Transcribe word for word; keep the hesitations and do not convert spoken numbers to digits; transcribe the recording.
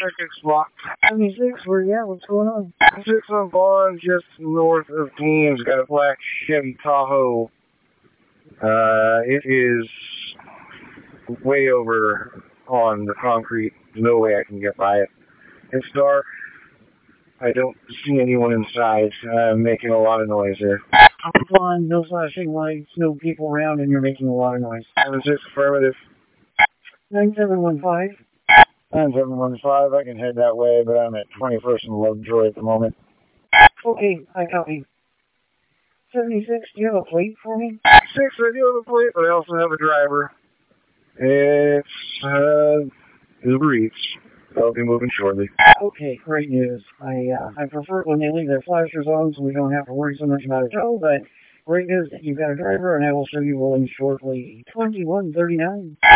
seventy-six block. seventy-six, where you at? What's going on? Six on Bond, just north of Keens, got a black Chevy Tahoe. Uh, it is way over on the concrete. There's no way I can get by it. It's dark. I don't see anyone inside. I'm making a lot of noise here. Come on, no flashing lights, no people around, and you're making a lot of noise. seventy-six affirmative. nine seven one five. nine seven one five, I can head that way, but I'm at twenty-first and Lovejoy at the moment. Okay, I copy. seventy-six, do you have a plate for me? six, I do have a plate, but I also have a driver. It's, uh, Uber Eats. I'll be moving shortly. Okay, great news. I uh, I prefer it when they leave their flashers on so we don't have to worry so much about a tow, but great news that you've got a driver, and I will show you rolling shortly. twenty-one thirty-nine.